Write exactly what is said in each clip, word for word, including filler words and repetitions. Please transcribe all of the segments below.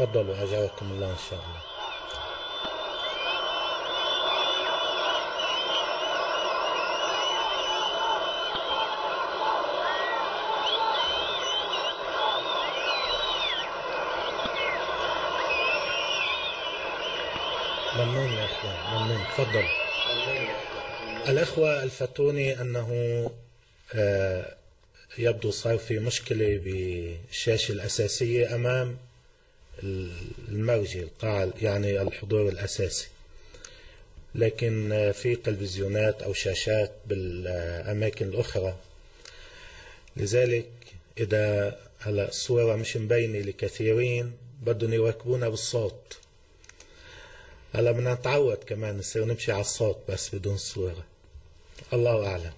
تفضلوا أجابكم الله إن شاء الله. ممنون يا إخوان، ممنون، تفضل. الأخوة الفتوني أنه يبدو صار في مشكلة بالشاشة الأساسية أمام الموجة القاعة، يعني الحضور الأساسي، لكن في تلفزيونات أو شاشات بالأماكن الأخرى، لذلك إذا هلا الصورة مش مبينة لكثيرين بدهم يواكبونا بالصوت. هلا بدنا نتعود كمان نصير نمشي على الصوت بس بدون صورة، الله أعلم.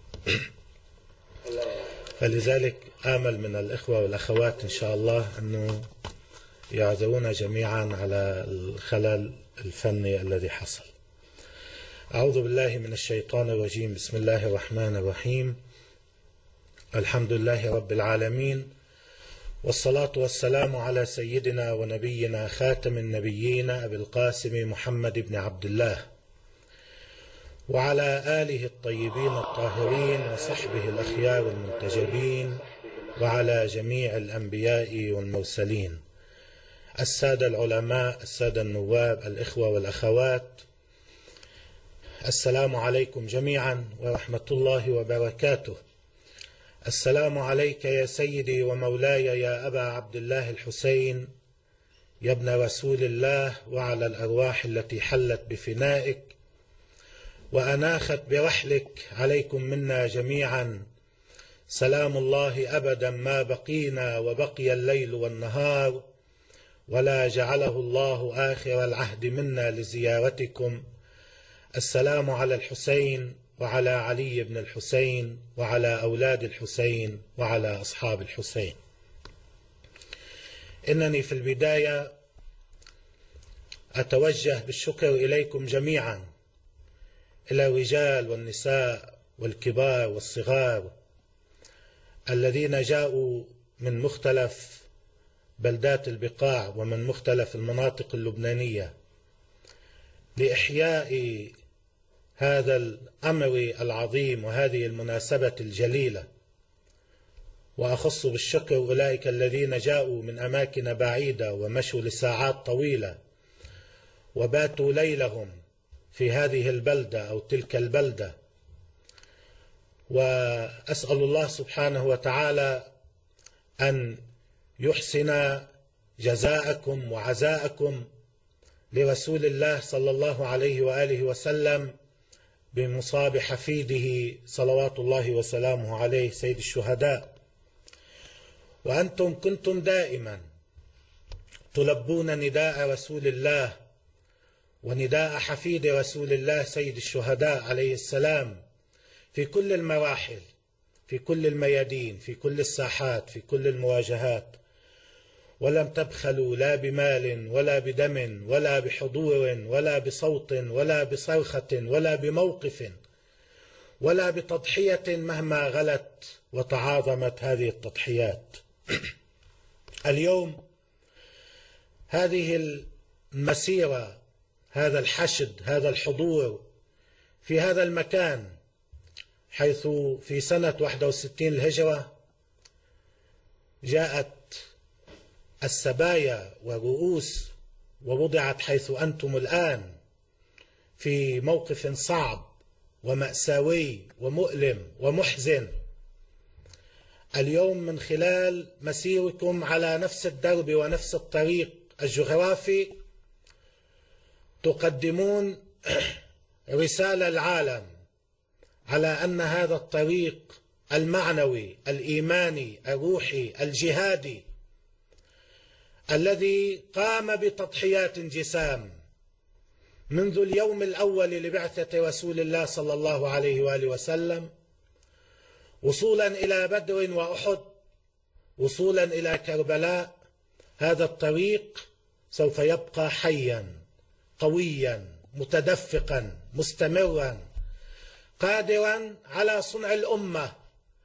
فلذلك آمل من الإخوة والأخوات إن شاء الله أنه يعذرونا جميعا على الخلل الفني الذي حصل. أعوذ بالله من الشيطان الرجيم، بسم الله الرحمن الرحيم، الحمد لله رب العالمين، والصلاة والسلام على سيدنا ونبينا خاتم النبيين أبي القاسم محمد بن عبد الله، وعلى آله الطيبين الطاهرين وصحبه الأخيار المنتجبين، وعلى جميع الأنبياء والمرسلين، السادة العلماء، السادة النواب، الإخوة والأخوات، السلام عليكم جميعا ورحمة الله وبركاته. السلام عليك يا سيدي ومولاي يا أبا عبد الله الحسين، يا ابن رسول الله، وعلى الأرواح التي حلت بفنائك وأناخت برحلك، عليكم منا جميعا سلام الله أبدا ما بقينا وبقي الليل والنهار، ولا جعله الله آخر العهد منا لزيارتكم. السلام على الحسين وعلى علي بن الحسين وعلى أولاد الحسين وعلى أصحاب الحسين. إنني في البداية أتوجه بالشكر إليكم جميعا، إلى الرجال والنساء والكبار والصغار الذين جاءوا من مختلف بلدات البقاع ومن مختلف المناطق اللبنانية لإحياء هذا الأمر العظيم وهذه المناسبة الجليلة. وأخص بالشكر أولئك الذين جاءوا من أماكن بعيدة ومشوا لساعات طويلة وباتوا ليلهم في هذه البلدة أو تلك البلدة، وأسأل الله سبحانه وتعالى أن يحسن جزاءكم وعزاءكم لرسول الله صلى الله عليه وآله وسلم بمصاب حفيده صلوات الله وسلامه عليه سيد الشهداء. وأنتم كنتم دائما تلبون نداء رسول الله ونداء حفيد رسول الله سيد الشهداء عليه السلام في كل المراحل، في كل الميادين، في كل الساحات، في كل المواجهات، ولم تبخلوا لا بمال ولا بدم ولا بحضور ولا بصوت ولا بصرخة ولا بموقف ولا بتضحية مهما غلت وتعاظمت هذه التضحيات. اليوم هذه المسيرة، هذا الحشد، هذا الحضور في هذا المكان، حيث في سنة واحد وستين الهجرة جاءت السبايا والرؤوس ووضعت حيث أنتم الآن في موقف صعب ومأساوي ومؤلم ومحزن. اليوم من خلال مسيركم على نفس الدرب ونفس الطريق الجغرافي تقدمون رسالة العالم على أن هذا الطريق المعنوي الإيماني الروحي الجهادي الذي قام بتضحيات جسام منذ اليوم الأول لبعثة رسول الله صلى الله عليه وآله وسلم، وصولا إلى بدر وأحد، وصولا إلى كربلاء، هذا الطريق سوف يبقى حيا قويا متدفقا مستمرا قادرا على صنع الأمة،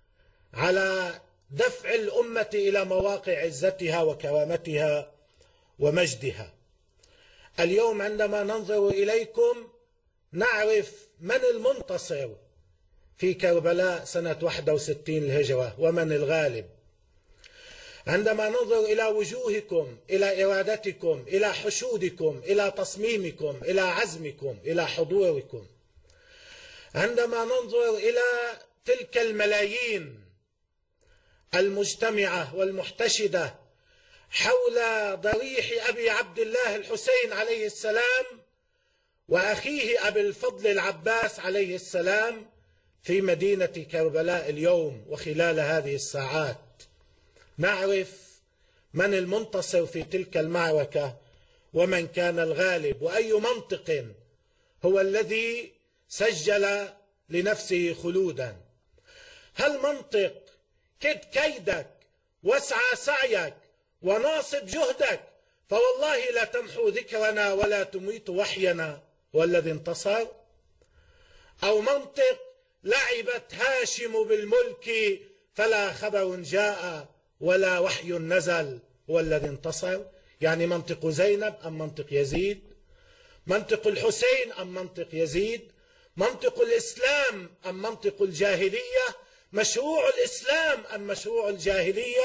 على دفع الأمة إلى مواقع عزتها وكرامتها ومجدها. اليوم عندما ننظر إليكم نعرف من المنتصر في كربلاء سنة واحد وستين الهجرة ومن الغالب. عندما ننظر إلى وجوهكم، إلى إرادتكم، إلى حشودكم، إلى تصميمكم، إلى عزمكم، إلى حضوركم، عندما ننظر إلى تلك الملايين المجتمعة والمحتشدة حول ضريح أبي عبد الله الحسين عليه السلام وأخيه أبي الفضل العباس عليه السلام في مدينة كربلاء اليوم وخلال هذه الساعات، نعرف من المنتصر في تلك المعركة ومن كان الغالب، وأي منطق هو الذي سجل لنفسه خلودا. هل منطق كد كيدك واسعى سعيك وناصب جهدك فوالله لا تمحو ذكرنا ولا تميت وحينا والذي انتصر؟ أو منطق لعبت هاشم بالملك فلا خبر جاء ولا وحي نزل والذي انتصر؟ يعني منطق زينب أم منطق يزيد؟ منطق الحسين أم منطق يزيد؟ منطق الإسلام أم منطق الجاهلية؟ مشروع الإسلام أم مشروع الجاهلية؟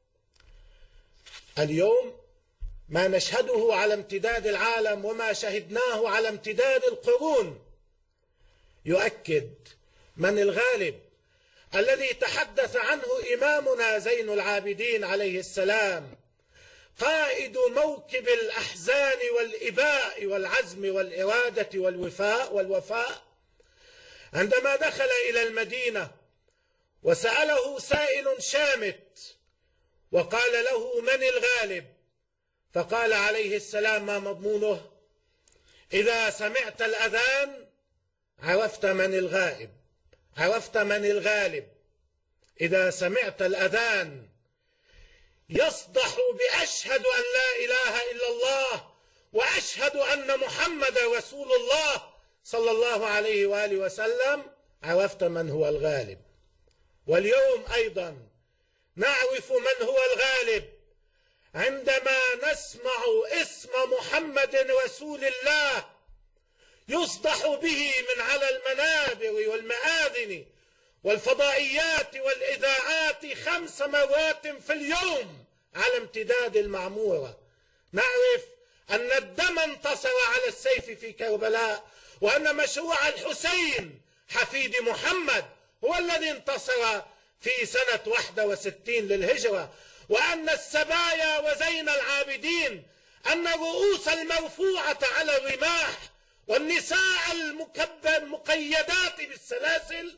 اليوم ما نشهده على امتداد العالم وما شهدناه على امتداد القرون يؤكد من الغالب الذي تحدث عنه إمامنا زين العابدين عليه السلام، قائد موكب الأحزان والإباء والعزم والإرادة والوفاء والوفاء، عندما دخل إلى المدينة وسأله سائل شامت وقال له من الغالب؟ فقال عليه السلام ما مضمونه؟ إذا سمعت الأذان عرفت من الغائب، عرفت من الغالب. إذا سمعت الأذان يصدح بأشهد أن لا إله إلا الله وأشهد أن محمد رسول الله صلى الله عليه وآله وسلم، عرفت من هو الغالب. واليوم أيضا نعرف من هو الغالب عندما نسمع اسم محمد رسول الله يصدح به من على المنابر والمآذن والفضائيات والإذاعات خمس مرات في اليوم على امتداد المعمورة. نعرف أن الدم انتصر على السيف في كربلاء، وأن مشروع الحسين حفيد محمد هو الذي انتصر في سنة واحد وستين للهجرة، وأن السبايا وزين العابدين، أن الرؤوس المرفوعة على الرماح والنساء المقيدات بالسلاسل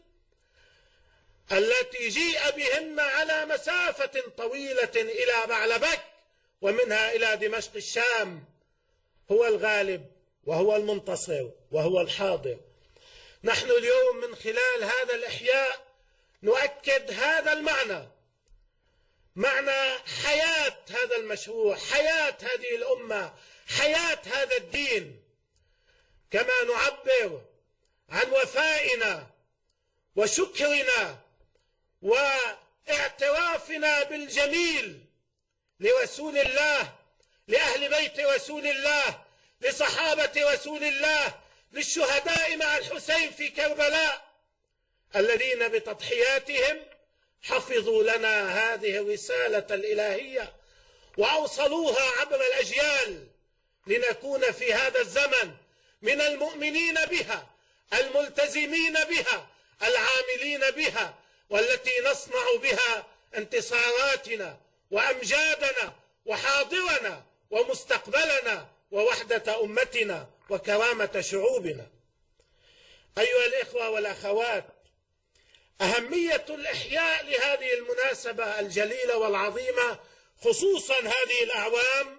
التي جيء بهن على مسافة طويلة إلى بعلبك ومنها إلى دمشق الشام، هو الغالب وهو المنتصر وهو الحاضر. نحن اليوم من خلال هذا الإحياء نؤكد هذا المعنى، معنى حياة هذا المشروع، حياة هذه الأمة، حياة هذا الدين، كما نعبر عن وفائنا وشكرنا واعترافنا بالجميل لرسول الله، لأهل بيت رسول الله، لصحابة رسول الله، للشهداء مع الحسين في كربلاء الذين بتضحياتهم حفظوا لنا هذه الرسالة الإلهية وأوصلوها عبر الأجيال لنكون في هذا الزمن من المؤمنين بها، الملتزمين بها، العاملين بها، والتي نصنع بها انتصاراتنا وأمجادنا وحاضرنا ومستقبلنا ووحدة أمتنا وكرامة شعوبنا. أيها الإخوة والأخوات، أهمية الإحياء لهذه المناسبة الجليلة والعظيمة خصوصا هذه الأعوام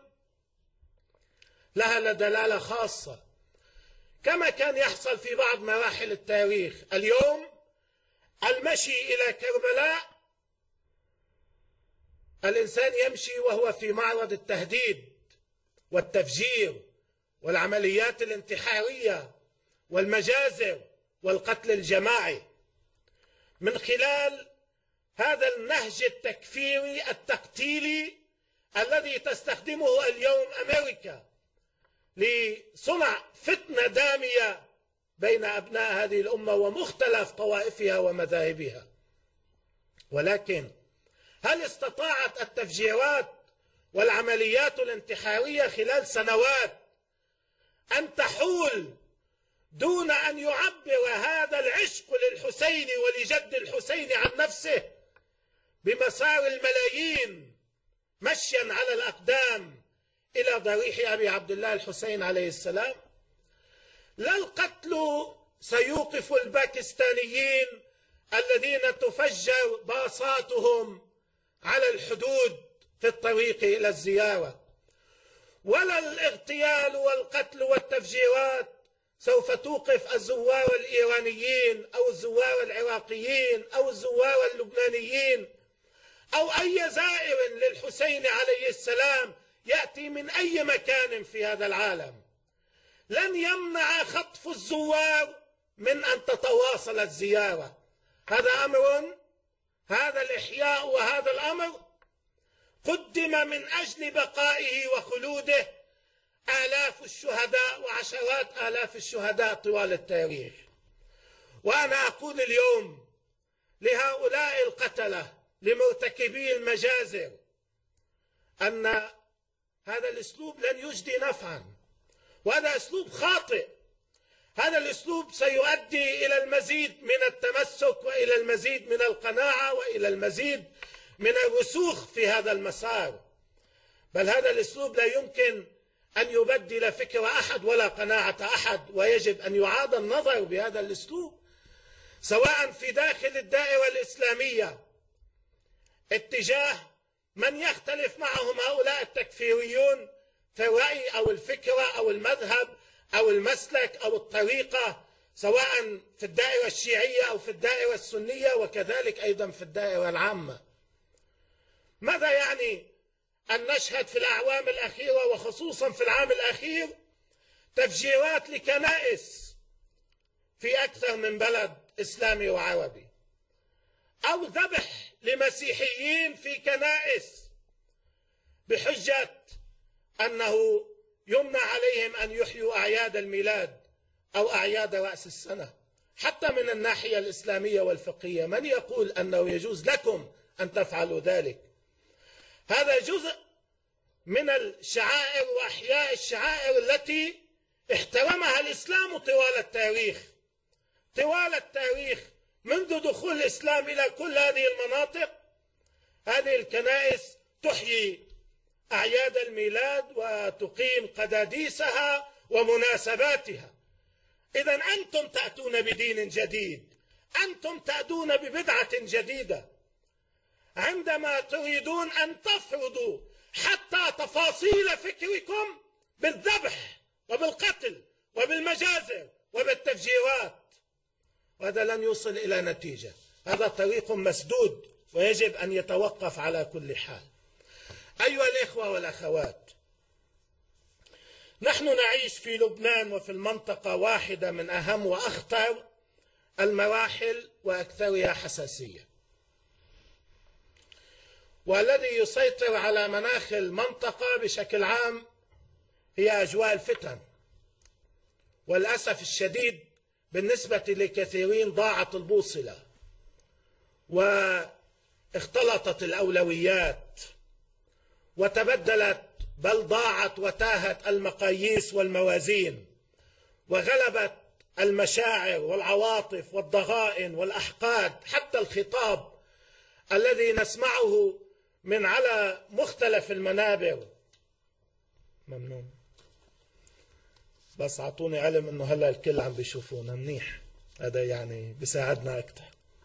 لها دلالة خاصة، كما كان يحصل في بعض مراحل التاريخ. اليوم المشي إلى كربلاء الإنسان يمشي وهو في معرض التهديد والتفجير والعمليات الانتحارية والمجازر والقتل الجماعي من خلال هذا النهج التكفيري التقتيلي الذي تستخدمه اليوم أمريكا لصنع فتنة دامية بين أبناء هذه الأمة ومختلف طوائفها ومذاهبها. ولكن هل استطاعت التفجيرات والعمليات الانتحارية خلال سنوات أن تحول دون أن يعبر هذا العشق للحسين ولجد الحسين عن نفسه بمسار الملايين مشيا على الأقدام إلى ضريح أبي عبد الله الحسين عليه السلام؟ لا القتل سيوقف الباكستانيين الذين تفجر باصاتهم على الحدود في الطريق إلى الزيارة، ولا الاغتيال والقتل والتفجيرات سوف توقف الزوار الإيرانيين أو الزوار العراقيين أو الزوار اللبنانيين أو أي زائر للحسين عليه السلام يأتي من أي مكان في هذا العالم. لن يمنع خطف الزوار من أن تتواصل الزيارة. هذا أمر، هذا الإحياء وهذا الأمر قدم من أجل بقائه وخلوده آلاف الشهداء وعشرات آلاف الشهداء طوال التاريخ. وأنا أقول اليوم لهؤلاء القتلة لمرتكبي المجازر أن هذا الأسلوب لن يجدي نفعا، وهذا أسلوب خاطئ. هذا الأسلوب سيؤدي إلى المزيد من التمسك وإلى المزيد من القناعة وإلى المزيد من الرسوخ في هذا المسار. بل هذا الأسلوب لا يمكن أن يبدل فكر أحد ولا قناعة أحد، ويجب أن يعاد النظر بهذا الأسلوب سواء في داخل الدائرة الإسلامية اتجاه من يختلف معهم هؤلاء التكفيريون في الرأي أو الفكرة أو المذهب أو المسلك أو الطريقة، سواء في الدائرة الشيعية أو في الدائرة السنية، وكذلك أيضا في الدائرة العامة. ماذا يعني أن نشهد في الأعوام الأخيرة وخصوصا في العام الأخير تفجيرات لكنائس في أكثر من بلد إسلامي وعربي، أو ذبح لمسيحيين في كنائس بحجة أنه يمنع عليهم أن يحيوا أعياد الميلاد أو أعياد رأس السنة؟ حتى من الناحية الإسلامية والفقهية من يقول أنه يجوز لكم أن تفعلوا ذلك؟ هذا جزء من الشعائر وأحياء الشعائر التي احترمها الإسلام طوال التاريخ. طوال التاريخ منذ دخول الإسلام إلى كل هذه المناطق هذه الكنائس تحيي أعياد الميلاد وتقيم قداديسها ومناسباتها. إذا أنتم تأتون بدين جديد، أنتم تأتون ببدعة جديدة عندما تريدون أن تفرضوا حتى تفاصيل فكركم بالذبح وبالقتل وبالمجازر وبالتفجيرات، وهذا لن يوصل إلى نتيجة. هذا طريق مسدود ويجب أن يتوقف على كل حال. أيها الإخوة والأخوات، نحن نعيش في لبنان وفي المنطقة واحدة من أهم وأخطر المراحل وأكثرها حساسية، والذي يسيطر على مناخ المنطقة بشكل عام هي أجواء الفتن. والأسف الشديد بالنسبة لكثيرين ضاعت البوصلة واختلطت الأولويات وتبدلت، بل ضاعت وتاهت المقاييس والموازين، وغلبت المشاعر والعواطف والضغائن والأحقاد، حتى الخطاب الذي نسمعه من على مختلف المنابر. ممنون، بس أعطوني علم أنه هلا الكل عم بيشوفونا منيح، هذا يعني بيساعدنا أكثر.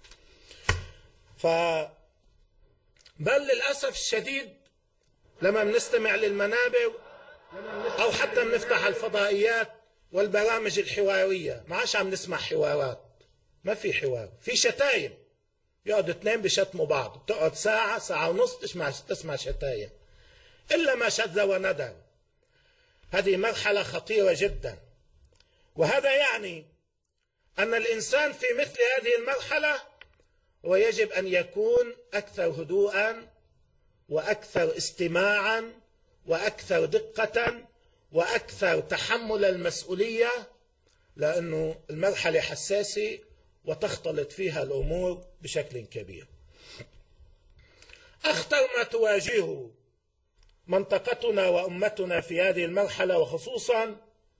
ف بل للأسف الشديد لما بنستمع للمنابر أو حتى بنفتح الفضائيات والبرامج الحوارية ما عادش عم نسمع حوارات، ما في حوار، في شتايم. يقعد اثنين بشتموا بعض، بتقعد ساعة ساعة ونص تسمع تسمع شتايم إلا ما شذ وندر. هذه مرحلة خطيرة جدا، وهذا يعني أن الإنسان في مثل هذه المرحلة ويجب أن يكون أكثر هدوءا وأكثر استماعا وأكثر دقة وأكثر تحمل المسؤولية، لأنه المرحلة حساسة وتختلط فيها الأمور بشكل كبير. أخطر ما تواجهه منطقتنا وأمتنا في هذه المرحلة، وخصوصا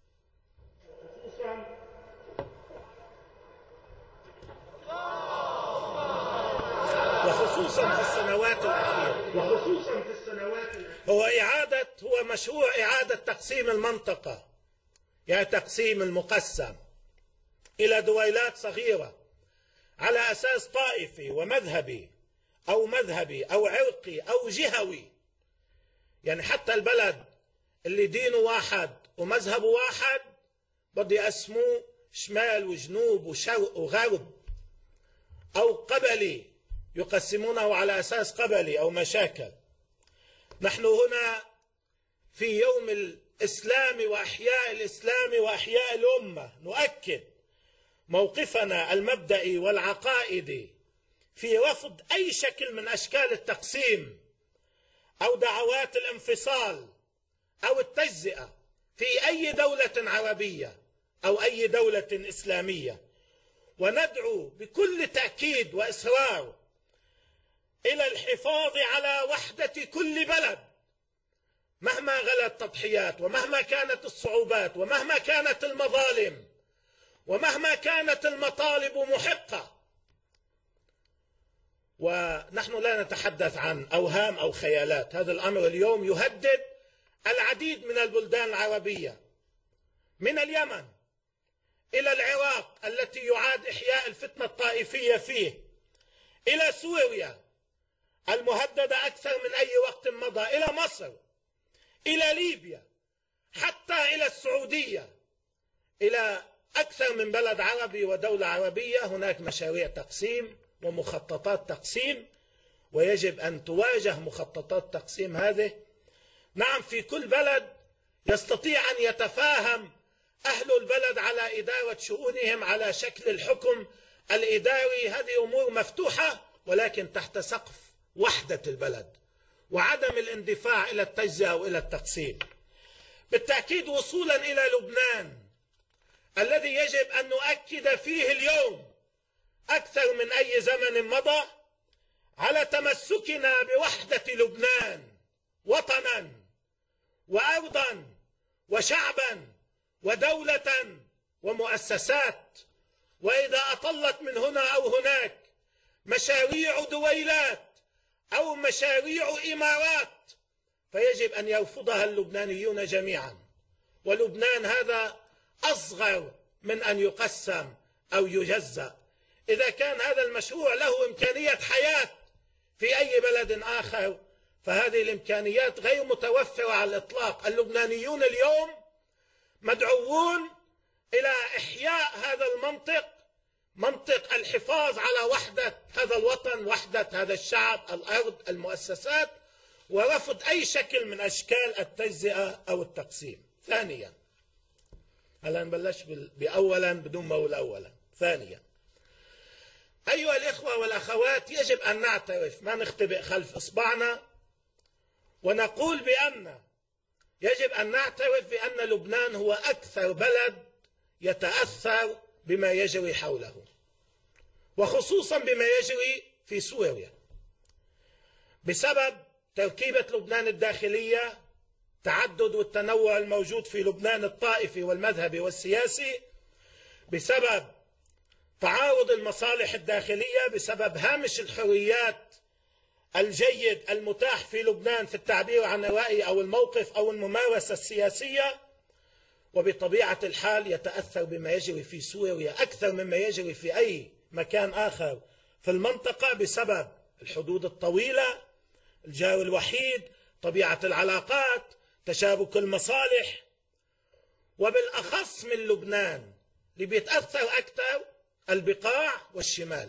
وخصوصا في السنوات الأخيرة وخصوصا في السنوات الأخيرة هو إعادة هو مشروع إعادة تقسيم المنطقة، يعني تقسيم المقسم إلى دويلات صغيرة على أساس طائفي ومذهبي أو مذهبي أو عرقي أو جهوي. يعني حتى البلد اللي دينه واحد ومذهبه واحد بده يقسموه شمال وجنوب وشرق وغرب، أو قبلي يقسمونه على أساس قبلي أو مشاكل. نحن هنا في يوم الإسلام وأحياء الإسلام وأحياء الأمة نؤكد موقفنا المبدئي والعقائدي في رفض أي شكل من أشكال التقسيم أو دعوات الانفصال أو التجزئة في أي دولة عربية أو أي دولة إسلامية، وندعو بكل تأكيد وإصرار إلى الحفاظ على وحدة كل بلد مهما غلت التضحيات ومهما كانت الصعوبات ومهما كانت المظالم ومهما كانت المطالب محقة. ونحن لا نتحدث عن أوهام أو خيالات، هذا الأمر اليوم يهدد العديد من البلدان العربية، من اليمن إلى العراق التي يعاد إحياء الفتنة الطائفية فيه، إلى سوريا المهددة أكثر من أي وقت مضى، إلى مصر، إلى ليبيا، حتى إلى السعودية، إلى أكثر من بلد عربي ودولة عربية. هناك مشاريع تقسيم ومخططات تقسيم، ويجب أن تواجه مخططات تقسيم هذه. نعم، في كل بلد يستطيع أن يتفاهم أهل البلد على إدارة شؤونهم على شكل الحكم الإداري، هذه أمور مفتوحة، ولكن تحت سقف وحدة البلد وعدم الاندفاع إلى التجزئة وإلى التقسيم. بالتأكيد وصولا إلى لبنان الذي يجب أن نؤكد فيه اليوم أكثر من أي زمن مضى على تمسكنا بوحدة لبنان وطنا وأرضا وشعبا ودولة ومؤسسات. وإذا أطلت من هنا أو هناك مشاريع دويلات أو مشاريع إمارات فيجب أن يرفضها اللبنانيون جميعا. ولبنان هذا أصغر من أن يقسم أو يجزأ. إذا كان هذا المشروع له إمكانية حياة في أي بلد آخر فهذه الإمكانيات غير متوفرة على الإطلاق. اللبنانيون اليوم مدعوون إلى إحياء هذا المنطق، منطق الحفاظ على وحدة هذا الوطن، وحدة هذا الشعب، الأرض، المؤسسات، ورفض أي شكل من أشكال التجزئة أو التقسيم. ثانيا، هلا نبلش بأولا بدون ما أقول أولا. ثانيا، أيها الإخوة والأخوات، يجب أن نعترف، ما نختبئ خلف إصبعنا، ونقول بأن يجب أن نعترف بأن لبنان هو أكثر بلد يتأثر بما يجري حوله، وخصوصا بما يجري في سوريا، بسبب تركيبة لبنان الداخلية، تعدد والتنوع الموجود في لبنان الطائفي والمذهبي والسياسي، بسبب تعارض المصالح الداخلية، بسبب هامش الحريات الجيد المتاح في لبنان في التعبير عن الرأي أو الموقف أو الممارسة السياسية. وبطبيعة الحال يتأثر بما يجري في سوريا أكثر مما يجري في أي مكان آخر في المنطقة، بسبب الحدود الطويلة، الجار الوحيد، طبيعة العلاقات، تشابك المصالح. وبالأخص من لبنان اللي بيتأثر أكثر البقاع والشمال.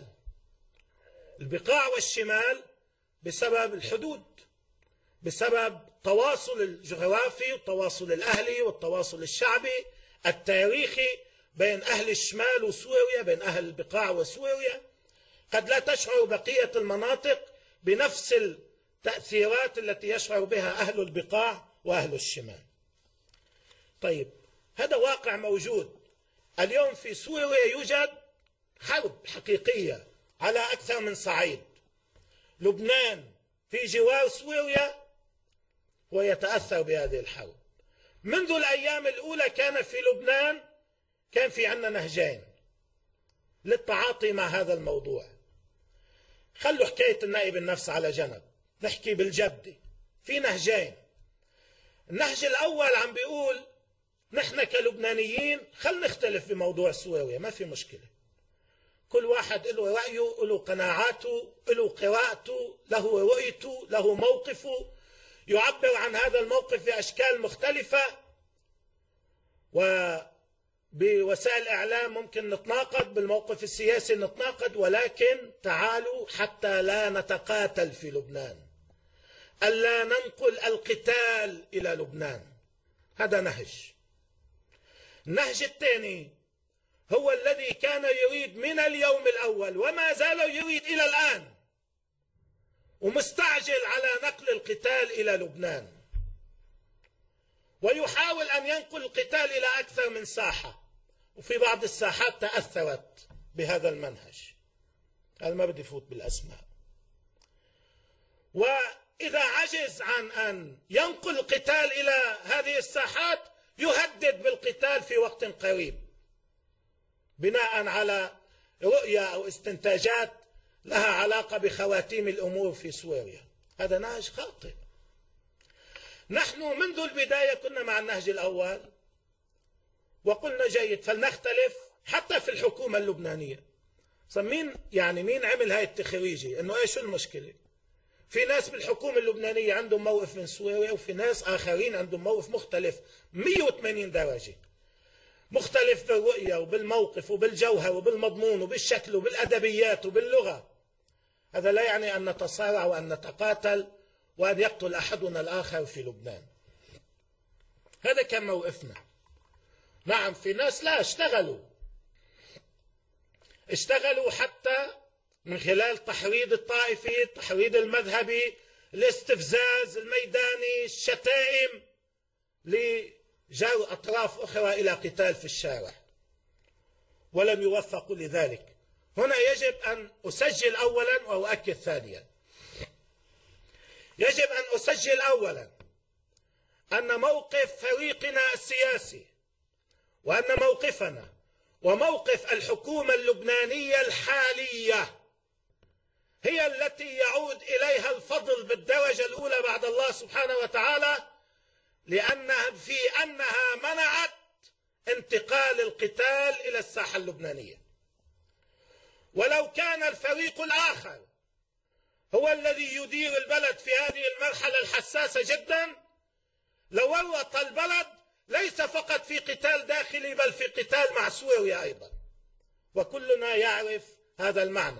البقاع والشمال بسبب الحدود، بسبب التواصل الجغرافي والتواصل الأهلي والتواصل الشعبي التاريخي بين أهل الشمال وسوريا، بين أهل البقاع وسوريا. قد لا تشعر بقية المناطق بنفس التأثيرات التي يشعر بها أهل البقاع وأهل الشمال. طيب، هذا واقع موجود اليوم في سوريا. يوجد حرب حقيقية على أكثر من صعيد. لبنان في جوار سوريا ويتأثر بهذه الحرب. منذ الأيام الأولى كان في لبنان كان في عندنا نهجين للتعاطي مع هذا الموضوع. خلوا حكاية النائب النفس على جنب، نحكي بالجد. في نهجين. النهج الأول عم بيقول نحن كلبنانيين خل نختلف بموضوع سوريا، ما في مشكلة. كل واحد له رأيه، له قناعاته، له قراءته، له رؤيته، له موقفه، يعبر عن هذا الموقف بأشكال مختلفة، وبوسائل الإعلام ممكن نتناقض، بالموقف السياسي نتناقض، ولكن تعالوا حتى لا نتقاتل في لبنان، ألا ننقل القتال إلى لبنان. هذا نهج. النهج الثاني هو الذي كان يريد من اليوم الأول وما زال يريد إلى الآن، ومستعجل على نقل القتال إلى لبنان، ويحاول أن ينقل القتال إلى أكثر من ساحة، وفي بعض الساحات تأثرت بهذا المنهج. أنا ما بدي فوت بالأسماء. وإذا عجز عن أن ينقل القتال إلى هذه الساحات يهدد بالقتال في وقت قريب بناء على رؤية أو استنتاجات لها علاقة بخواتيم الأمور في سوريا. هذا نهج خاطئ. نحن منذ البداية كنا مع النهج الأول وقلنا جيد، فلنختلف حتى في الحكومة اللبنانية. مين يعني مين عمل هاي التخريجي؟ انه ايش المشكلة؟ في ناس بالحكومة اللبنانية عندهم موقف من سوريا، وفي ناس آخرين عندهم موقف مختلف مئة وثمانين درجة، مختلف بالرؤية وبالموقف وبالجوهر وبالمضمون وبالشكل وبالأدبيات وباللغة. هذا لا يعني أن نتصارع وأن نتقاتل وأن يقتل أحدنا الآخر في لبنان. هذا كان موقفنا. نعم، في ناس لا اشتغلوا اشتغلوا حتى من خلال تحريض الطائفي، التحريض المذهبي، الاستفزاز الميداني، الشتائم، لجر أطراف أخرى إلى قتال في الشارع، ولم يوفقوا لذلك. هنا يجب أن أسجل أولا وأؤكد ثانيا. يجب أن أسجل أولا أن موقف فريقنا السياسي وأن موقفنا وموقف الحكومة اللبنانية الحالية هي التي يعود إليها الفضل بالدرجة الأولى بعد الله سبحانه وتعالى، لأنها في أنها منعت انتقال القتال إلى الساحة اللبنانية. ولو كان الفريق الآخر هو الذي يدير البلد في هذه المرحلة الحساسة جدا لورط البلد ليس فقط في قتال داخلي بل في قتال مع سوريا أيضا، وكلنا يعرف هذا المعنى.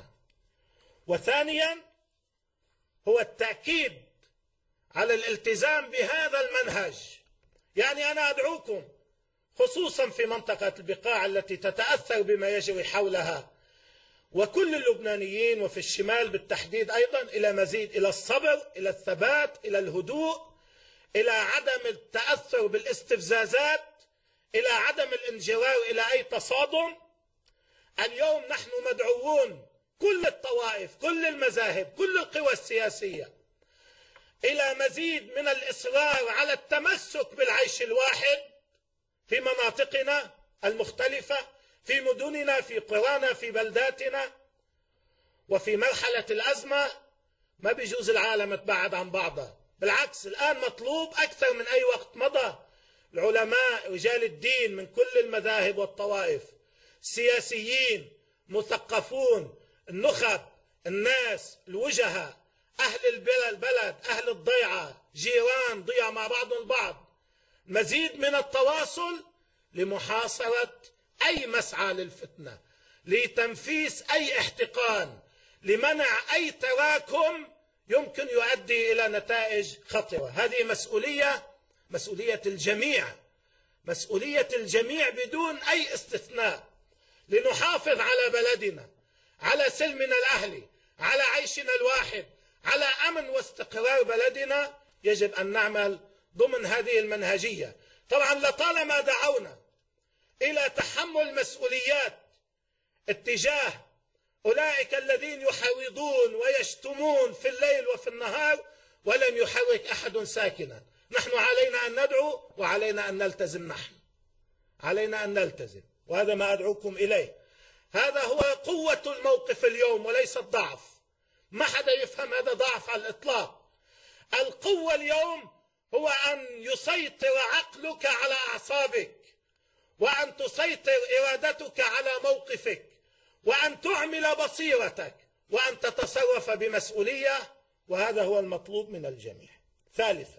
وثانيا هو التأكيد على الالتزام بهذا المنهج. يعني أنا أدعوكم خصوصا في منطقة البقاع التي تتأثر بما يجري حولها، وكل اللبنانيين وفي الشمال بالتحديد أيضا، إلى مزيد، إلى الصبر، إلى الثبات، إلى الهدوء، إلى عدم التأثر بالاستفزازات، إلى عدم الانجرار إلى أي تصادم. اليوم نحن مدعوون كل الطوائف، كل المذاهب، كل القوى السياسية إلى مزيد من الإصرار على التمسك بالعيش الواحد في مناطقنا المختلفة، في مدننا، في قرانا، في بلداتنا. وفي مرحلة الأزمة ما بيجوز العالم تبعد عن بعضها، بالعكس الآن مطلوب أكثر من أي وقت مضى. العلماء، رجال الدين من كل المذاهب والطوائف، سياسيين، مثقفون، النخب، الناس، الوجهاء، أهل البلد، أهل الضيعة، جيران ضيع مع بعضهم البعض، مزيد من التواصل لمحاصرة أي مسعى للفتنة، لتنفيس أي احتقان، لمنع أي تراكم يمكن يؤدي إلى نتائج خطرة. هذه مسؤولية مسؤولية الجميع، مسؤولية الجميع بدون أي استثناء، لنحافظ على بلدنا، على سلمنا الأهلي، على عيشنا الواحد، على أمن واستقرار بلدنا يجب أن نعمل ضمن هذه المنهجية. طبعا لطالما دعونا إلى تحمل مسؤوليات اتجاه أولئك الذين يحرضون ويشتمون في الليل وفي النهار ولم يحرك أحد ساكنا. نحن علينا أن ندعو وعلينا أن نلتزم. نحن علينا أن نلتزم، وهذا ما أدعوكم إليه. هذا هو قوة الموقف اليوم وليس الضعف. ما حدا يفهم هذا ضعف على الإطلاق. القوة اليوم هو أن يسيطر عقلك على أعصابك، وأن تسيطر إرادتك على موقفك، وأن تعمل بصيرتك، وأن تتصرف بمسؤولية، وهذا هو المطلوب من الجميع. ثالثا،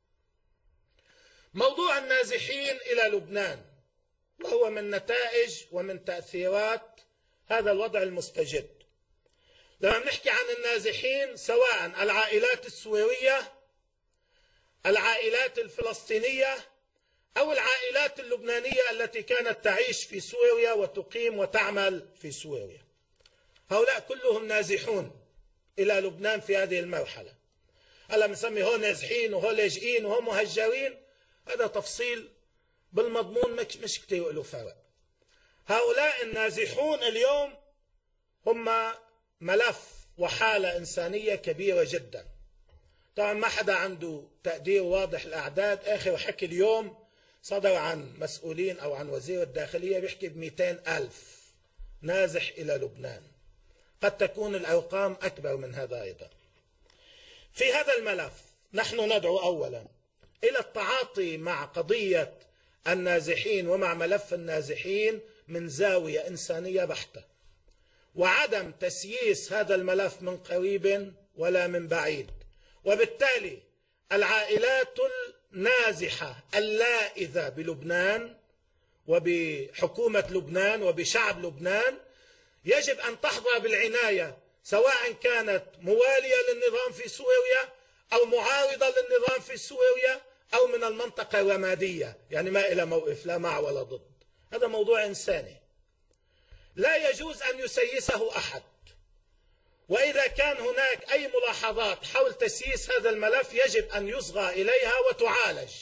موضوع النازحين إلى لبنان، وهو من نتائج ومن تأثيرات هذا الوضع المستجد. لما نحكي عن النازحين، سواء العائلات السورية، العائلات الفلسطينية، أو العائلات اللبنانية التي كانت تعيش في سوريا وتقيم وتعمل في سوريا، هؤلاء كلهم نازحون إلى لبنان في هذه المرحلة. هلا بنسمي هون نازحين وهون لاجئين وهون مهجرين، هذا تفصيل بالمضمون مش كتير له فرق. هؤلاء النازحون اليوم هم ملف وحالة إنسانية كبيرة جدا. طبعا ما حدا عنده تقدير واضح الأعداد. آخر حكي اليوم صدر عن مسؤولين أو عن وزير الداخلية بيحكي بمئتين ألف نازح إلى لبنان. قد تكون الأرقام أكبر من هذا أيضا. في هذا الملف نحن ندعو أولا إلى التعاطي مع قضية النازحين ومع ملف النازحين من زاوية إنسانية بحتة، وعدم تسييس هذا الملف من قريب ولا من بعيد. وبالتالي العائلات النازحة اللائذة بلبنان وبحكومة لبنان وبشعب لبنان يجب أن تحظى بالعناية، سواء كانت موالية للنظام في سوريا أو معارضة للنظام في سوريا أو من المنطقة الرمادية، يعني ما إلى موقف لا مع ولا ضد. هذا موضوع إنساني لا يجوز أن يسيسه أحد. وإذا كان هناك أي ملاحظات حول تسييس هذا الملف يجب أن يصغى إليها وتعالج.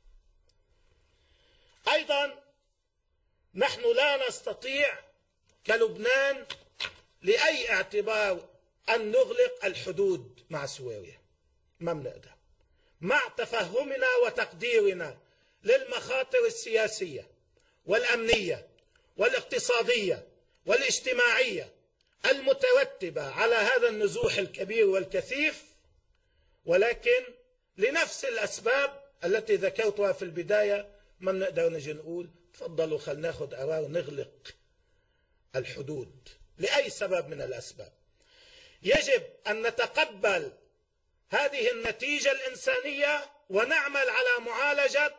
أيضا نحن لا نستطيع كلبنان لأي اعتبار أن نغلق الحدود مع سوريا، ما بنقدر، مع تفهمنا وتقديرنا للمخاطر السياسية والأمنية والاقتصادية والاجتماعية المترتبة على هذا النزوح الكبير والكثيف. ولكن لنفس الأسباب التي ذكرتها في البداية ما بنقدر نجي نقول تفضلوا خلينا ناخذ قرار نغلق الحدود لأي سبب من الأسباب. يجب أن نتقبل هذه النتيجة الإنسانية ونعمل على معالجة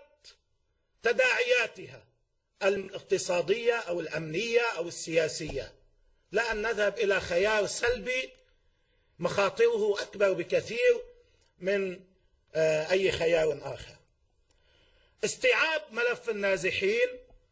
تداعياتها الاقتصادية أو الأمنية أو السياسية، لا أن نذهب إلى خيار سلبي مخاطره أكبر بكثير من أي خيار آخر. استيعاب ملف النازحين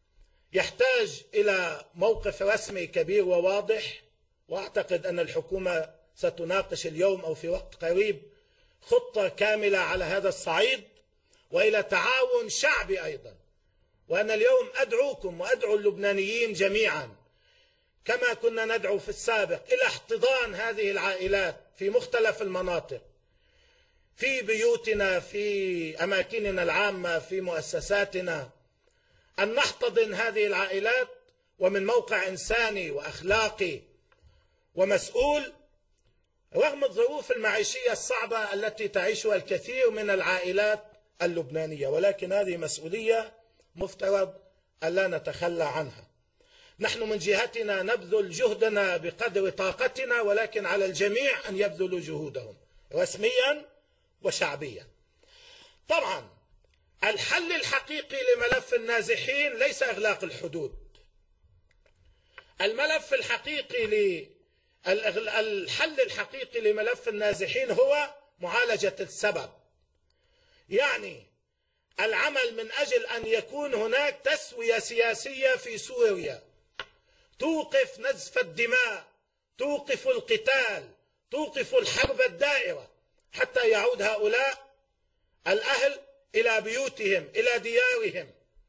يحتاج إلى موقف رسمي كبير وواضح، وأعتقد أن الحكومة ستناقش اليوم أو في وقت قريب خطة كاملة على هذا الصعيد، وإلى تعاون شعبي أيضا. وأنا اليوم أدعوكم وأدعو اللبنانيين جميعا كما كنا ندعو في السابق إلى احتضان هذه العائلات في مختلف المناطق، في بيوتنا، في أماكننا العامة، في مؤسساتنا، أن نحتضن هذه العائلات ومن موقع إنساني وأخلاقي ومسؤول، رغم الظروف المعيشية الصعبة التي تعيشها الكثير من العائلات اللبنانية. ولكن هذه مسؤولية مفترض ألا نتخلى عنها. نحن من جهتنا نبذل جهدنا بقدر طاقتنا، ولكن على الجميع أن يبذلوا جهودهم رسميا وشعبيا. طبعا الحل الحقيقي لملف النازحين ليس إغلاق الحدود. الملف الحقيقي ل الحل الحقيقي لملف النازحين هو معالجة السبب، يعني العمل من أجل أن يكون هناك تسوية سياسية في سوريا توقف نزف الدماء، توقف القتال، توقف الحرب الدائرة حتى يعود هؤلاء الأهل إلى بيوتهم، إلى ديارهم،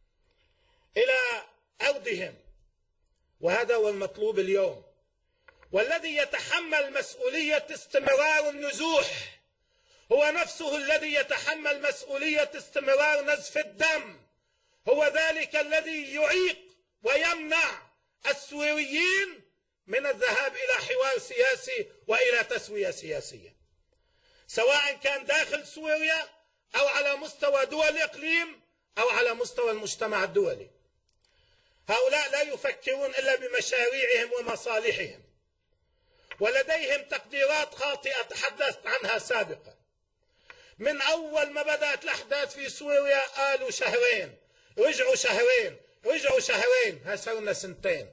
إلى أرضهم. وهذا هو المطلوب اليوم. والذي يتحمل مسؤولية استمرار النزوح هو نفسه الذي يتحمل مسؤولية استمرار نزف الدم، هو ذلك الذي يعيق ويمنع السوريين من الذهاب إلى حوار سياسي وإلى تسوية سياسية، سواء كان داخل سوريا أو على مستوى دول الإقليم أو على مستوى المجتمع الدولي. هؤلاء لا يفكرون إلا بمشاريعهم ومصالحهم، ولديهم تقديرات خاطئة تحدثت عنها سابقا. من أول ما بدأت الأحداث في سوريا قالوا شهرين، رجعوا شهرين، رجعوا شهرين، ها صرنا سنتين.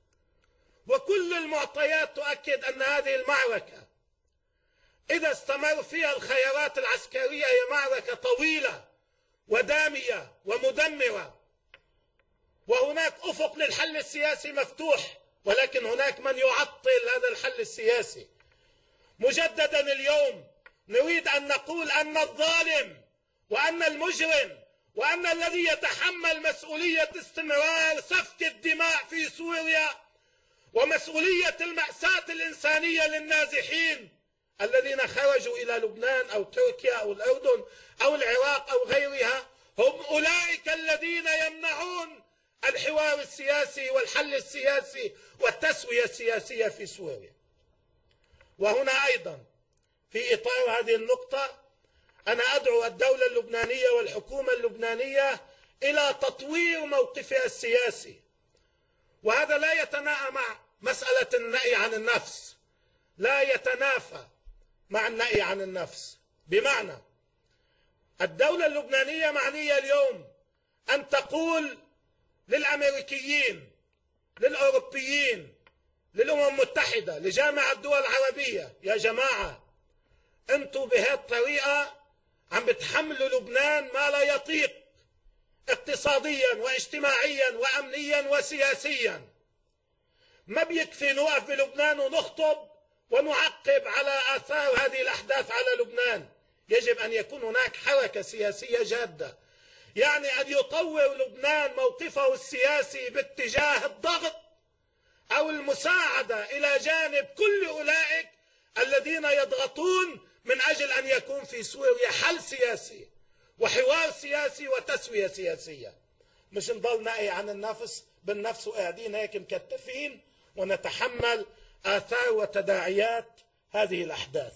وكل المعطيات تؤكد أن هذه المعركة إذا استمر فيها الخيارات العسكرية هي معركة طويلة ودامية ومدمرة. وهناك أفق للحل السياسي مفتوح، ولكن هناك من يعطل هذا الحل السياسي. مجددا اليوم نريد أن نقول أن الظالم وأن المجرم وأن الذي يتحمل مسؤولية استمرار سفك الدماء في سوريا ومسؤولية المأساة الإنسانية للنازحين الذين خرجوا إلى لبنان أو تركيا أو الأردن أو العراق أو غيرها هم أولئك الذين يمنعون الحوار السياسي والحل السياسي والتسوية السياسية في سوريا. وهنا أيضا في إطار هذه النقطة أنا أدعو الدولة اللبنانية والحكومة اللبنانية إلى تطوير موقفها السياسي، وهذا لا يتنافى مع مسألة النهي عن النفس، لا يتنافى مع النهي عن النفس. بمعنى الدولة اللبنانية معنية اليوم أن تقول للأمريكيين، للأوروبيين، للأمم المتحدة، لجامعة الدول العربية: يا جماعة أنتم بهذه الطريقة عم بتحملوا لبنان ما لا يطيق اقتصاديا واجتماعيا وأمنيا وسياسيا. ما بيكفي نوقف بلبنان ونخطب ونعقب على آثار هذه الأحداث على لبنان، يجب أن يكون هناك حركة سياسية جادة، يعني أن يطور لبنان موقفه السياسي باتجاه الضغط أو المساعدة إلى جانب كل أولئك الذين يضغطون من أجل أن يكون في سوريا حل سياسي وحوار سياسي وتسوية سياسية، مش نضل نقي عن النفس بالنفس وقاعدين هيك مكتفين ونتحمل آثار وتداعيات هذه الأحداث.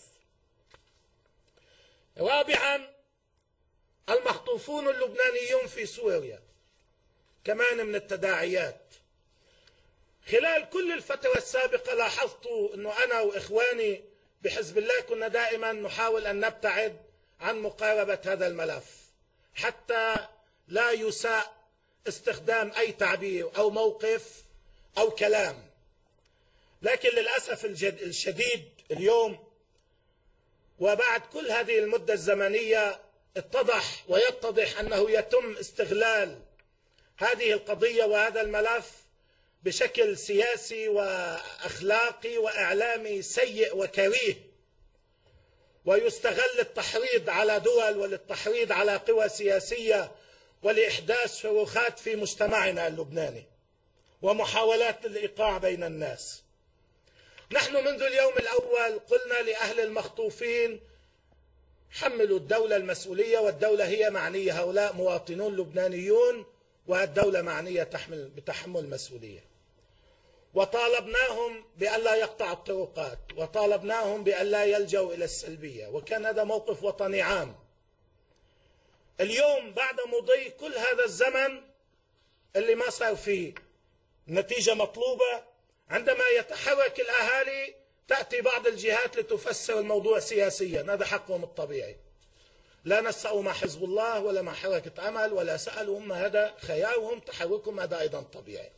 رابعا، المخطوفون اللبنانيون في سوريا كمان من التداعيات. خلال كل الفترة السابقة لاحظت أنه أنا وإخواني بحزب الله كنا دائما نحاول أن نبتعد عن مقاربة هذا الملف حتى لا يساء استخدام أي تعبير أو موقف أو كلام. لكن للأسف الشديد اليوم وبعد كل هذه المدة الزمنية اتضح ويتضح أنه يتم استغلال هذه القضية وهذا الملف بشكل سياسي وأخلاقي وإعلامي سيء وكريه، ويستغل التحريض على دول وللتحريض على قوى سياسية ولإحداث شروخات في مجتمعنا اللبناني ومحاولات للإيقاع بين الناس. نحن منذ اليوم الأول قلنا لأهل المخطوفين: حملوا الدولة المسؤولية، والدولة هي معنية، هؤلاء مواطنون لبنانيون والدولة معنية تحمل بتحمل المسؤولية. وطالبناهم بألا يقطعوا الطرقات، وطالبناهم بألا يلجوا إلى السلبية، وكان هذا موقف وطني عام. اليوم بعد مضي كل هذا الزمن اللي ما صار فيه نتيجة مطلوبة، عندما يتحرك الأهالي تأتي بعض الجهات لتفسر الموضوع سياسيا، هذا حقهم الطبيعي، لا نسأوا مع حزب الله ولا مع حركة أمل ولا سألوا هم، هذا خيارهم، تحركهم هذا أيضا طبيعي.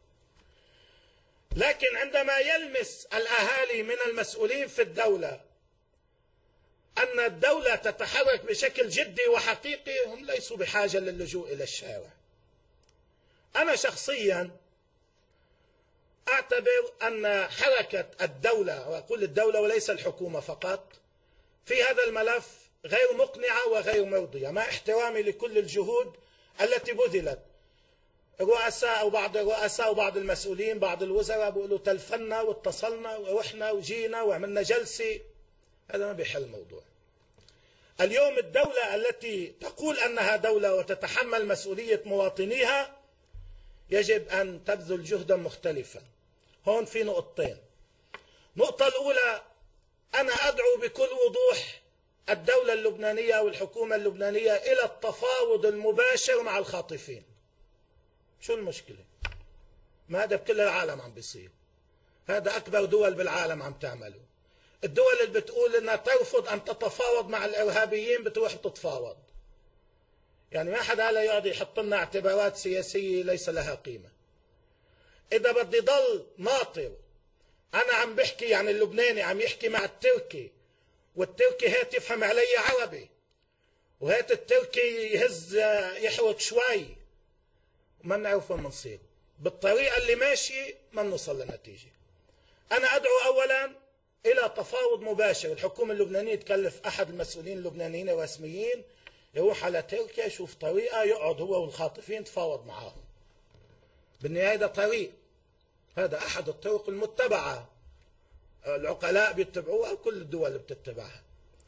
لكن عندما يلمس الأهالي من المسؤولين في الدولة أن الدولة تتحرك بشكل جدي وحقيقي، هم ليسوا بحاجة للجوء إلى الشارع. أنا شخصيا أعتبر أن حركة الدولة، وأقول الدولة وليس الحكومة فقط، في هذا الملف غير مقنعة وغير مرضية، مع احترامي لكل الجهود التي بذلت. الرؤساء أو بعض الرؤساء وبعض المسؤولين بعض الوزراء بيقولوا تلفنا واتصلنا ورحنا وجينا وعملنا جلسة. هذا ما بيحل الموضوع. اليوم الدولة التي تقول أنها دولة وتتحمل مسؤولية مواطنيها يجب أن تبذل جهدا مختلفا. هون في نقطتين. النقطة الأولى، أنا أدعو بكل وضوح الدولة اللبنانية والحكومة اللبنانية إلى التفاوض المباشر مع الخاطفين. شو المشكلة؟ ما هذا بكل العالم عم بيصير، هذا أكبر دول بالعالم عم تعمله. الدول اللي بتقول إنها ترفض أن تتفاوض مع الإرهابيين بتروح تتفاوض. يعني ما حدا هلا يقعد يحط لنا اعتبارات سياسية ليس لها قيمة. إذا بدي ضل ناطر أنا عم بحكي، يعني اللبناني عم يحكي مع التركي، والتركي هات يفهم علي عربي، وهات التركي يهز يحوط شوي، وما نعرف وين بنصير. بالطريقة اللي ماشي ما بنوصل لنتيجة. أنا أدعو أولا إلى تفاوض مباشر. الحكومة اللبنانية تكلف أحد المسؤولين اللبنانيين الرسميين يروح على تركيا يشوف طريقة يقعد هو والخاطفين تفاوض معاهم. بالنهاية ده طريق، هذا أحد الطرق المتبعة، العقلاء بيتبعوها وكل الدول بتتبعها.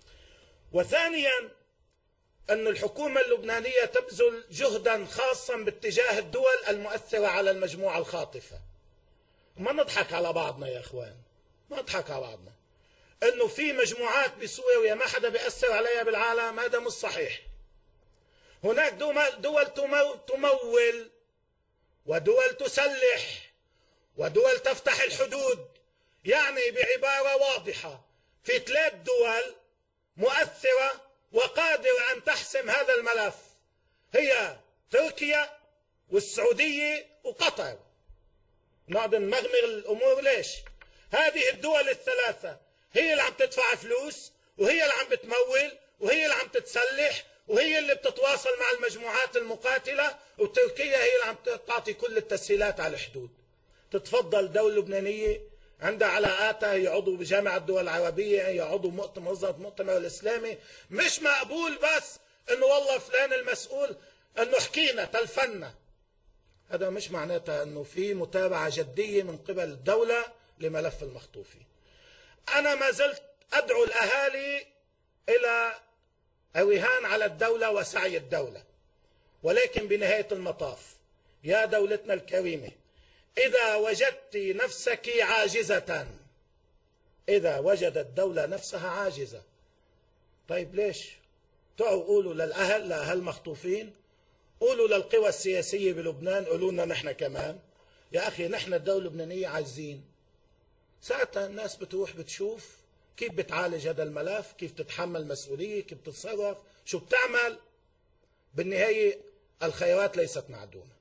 وثانيا أن الحكومة اللبنانية تبذل جهدا خاصا باتجاه الدول المؤثرة على المجموعة الخاطفة. ما نضحك على بعضنا يا أخوان، ما نضحك على بعضنا. أنه في مجموعات بسوريا ما حدا بيأثر عليها بالعالم، هذا مش صحيح. هناك دول تمول ودول تسلح ودول تفتح الحدود. يعني بعبارة واضحة في ثلاث دول مؤثرة وقادرة أن تحسم هذا الملف، هي تركيا والسعودية وقطر. نقعد نمغمر الأمور ليش؟ هذه الدول الثلاثة هي اللي عم تدفع فلوس، وهي اللي عم بتمول، وهي اللي عم تتسلح، وهي اللي بتتواصل مع المجموعات المقاتلة، وتركيا هي اللي عم تعطي كل التسهيلات على الحدود. تتفضل دولة لبنانية عندها علاقاتها، هي عضو بجامعة الدول العربية، هي عضو منظمة المؤتمر الإسلامي. مش مقبول بس إنه والله فلان المسؤول إنه حكينا تلفنا. هذا مش معناتها إنه في متابعة جدية من قبل الدولة لملف المخطوفين. أنا ما زلت أدعو الأهالي إلى الرهان على الدولة وسعي الدولة، ولكن بنهاية المطاف يا دولتنا الكريمة، إذا وجدت نفسك عاجزة، إذا وجدت الدولة نفسها عاجزة، طيب ليش؟ تعوا قولوا للأهل، لأهل مخطوفين، قولوا للقوى السياسية بلبنان، قولوا لنا نحن كمان يا أخي نحن الدولة اللبنانية عاجزين. ساعتها الناس بتروح بتشوف كيف بتعالج هذا الملف، كيف تتحمل مسؤولية، كيف تتصرف، شو بتعمل. بالنهاية الخيارات ليست معدومة.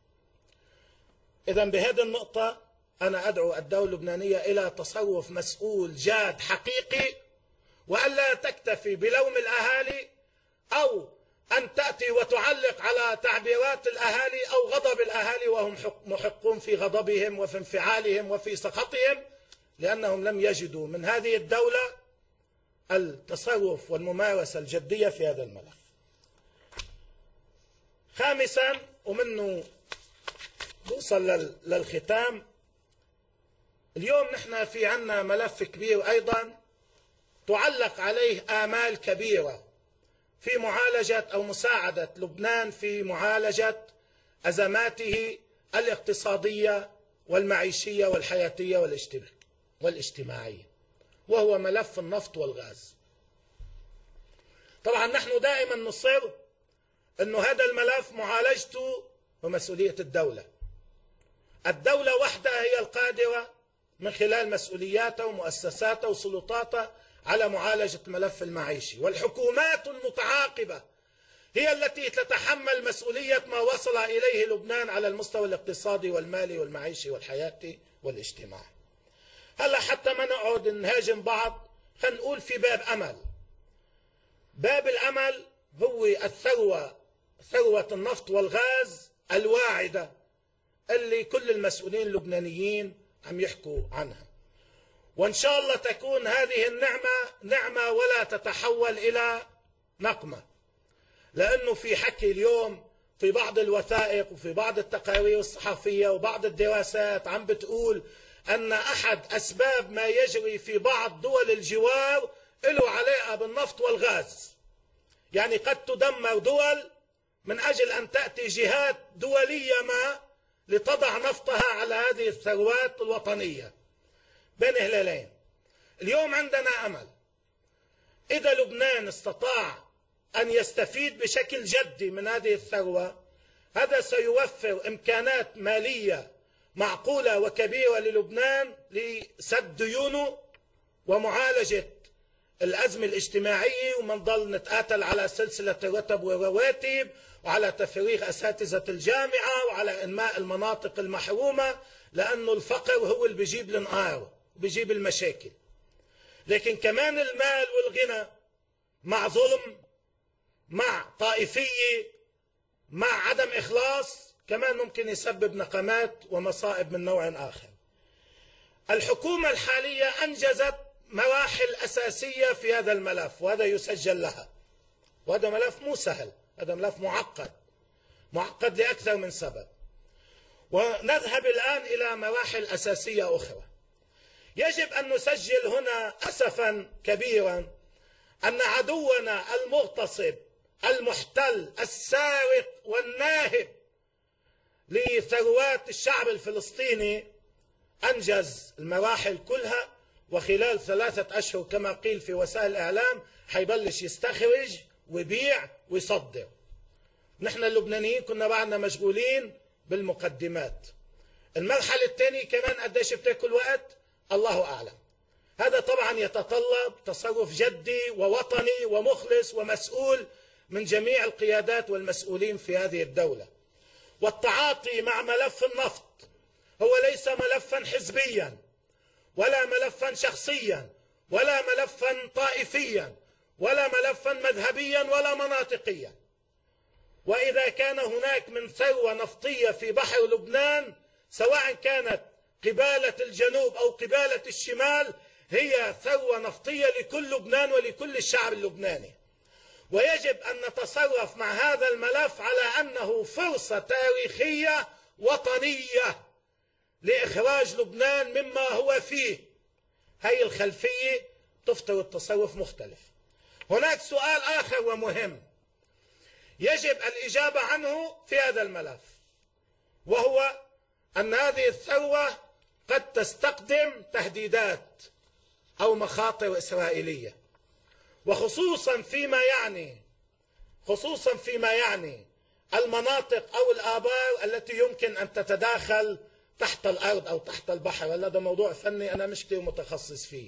إذا بهذه النقطة أنا أدعو الدولة اللبنانية إلى تصرف مسؤول جاد حقيقي، وألا تكتفي بلوم الأهالي أو أن تأتي وتعلق على تعبيرات الأهالي أو غضب الأهالي، وهم محقون في غضبهم وفي انفعالهم وفي سخطهم، لأنهم لم يجدوا من هذه الدولة التصرف والممارسة الجدية في هذا الملف. خامسا، ومنه نوصل للختام، اليوم نحن في عنا ملف كبير أيضا تعلق عليه آمال كبيرة في معالجة أو مساعدة لبنان في معالجة أزماته الاقتصادية والمعيشية والحياتية والاجتماعية، وهو ملف النفط والغاز. طبعا نحن دائما نصر أنه هذا الملف معالجته ومسؤولية الدولة. الدولة وحدها هي القادرة من خلال مسؤولياتها ومؤسساتها وسلطاتها على معالجة الملف المعيشي، والحكومات المتعاقبة هي التي تتحمل مسؤولية ما وصل إليه لبنان على المستوى الاقتصادي والمالي والمعيشي والحياتي والاجتماعي. هلا حتى ما نقعد نهاجم بعض، خلينا نقول في باب أمل. باب الأمل هو الثروة، ثروة النفط والغاز الواعدة اللي كل المسؤولين اللبنانيين عم يحكوا عنها. وإن شاء الله تكون هذه النعمة نعمة ولا تتحول إلى نقمة، لأنه في حكي اليوم في بعض الوثائق وفي بعض التقارير الصحفية وبعض الدراسات عم بتقول أن أحد أسباب ما يجري في بعض دول الجوار له علاقة بالنفط والغاز. يعني قد تدمر دول من أجل أن تأتي جهات دولية ما لتضع نفطها على هذه الثروات الوطنية بين هلالين. اليوم عندنا أمل، إذا لبنان استطاع أن يستفيد بشكل جدي من هذه الثروة، هذا سيوفر إمكانات مالية معقولة وكبيرة للبنان لسد ديونه ومعالجة الأزمة الاجتماعية، وما نضل نتقاتل على سلسلة الرتب والرواتب وعلى تفريغ أساتذة الجامعة وعلى إنماء المناطق المحرومة، لأنه الفقر هو اللي بيجيب الانهار وبيجيب المشاكل. لكن كمان المال والغنى مع ظلم، مع طائفية، مع عدم إخلاص، كمان ممكن يسبب نقمات ومصائب من نوع آخر. الحكومة الحالية أنجزت مراحل أساسية في هذا الملف، وهذا يسجل لها، وهذا ملف مو سهل، هذا ملف معقد معقد لأكثر من سبب. ونذهب الآن إلى مراحل أساسية أخرى. يجب أن نسجل هنا أسفا كبيرا أن عدونا المغتصب المحتل السارق والناهب لثروات الشعب الفلسطيني أنجز المراحل كلها، وخلال ثلاثة أشهر كما قيل في وسائل الإعلام حيبلش يستخرج ويبيع ويصدر. نحن اللبنانيين كنا بعدنا مشغولين بالمقدمات. المرحلة الثانية كمان قديش بتاكل وقت الله أعلم. هذا طبعا يتطلب تصرف جدي ووطني ومخلص ومسؤول من جميع القيادات والمسؤولين في هذه الدولة. والتعاطي مع ملف النفط هو ليس ملفا حزبيا ولا ملفا شخصيا ولا ملفا طائفيا ولا ملفا مذهبيا ولا مناطقيا. وإذا كان هناك من ثروة نفطية في بحر لبنان، سواء كانت قبالة الجنوب أو قبالة الشمال، هي ثروة نفطية لكل لبنان ولكل الشعب اللبناني. ويجب أن نتصرف مع هذا الملف على أنه فرصة تاريخية وطنية لإخراج لبنان مما هو فيه. هي الخلفية تفترض التصرف مختلف. هناك سؤال آخر ومهم يجب الإجابة عنه في هذا الملف، وهو أن هذه الثروة قد تستقدم تهديدات أو مخاطر إسرائيلية، وخصوصا فيما يعني خصوصا فيما يعني المناطق أو الآبار التي يمكن أن تتداخل تحت الأرض أو تحت البحر. هذا موضوع فني أنا مش كتير متخصص فيه،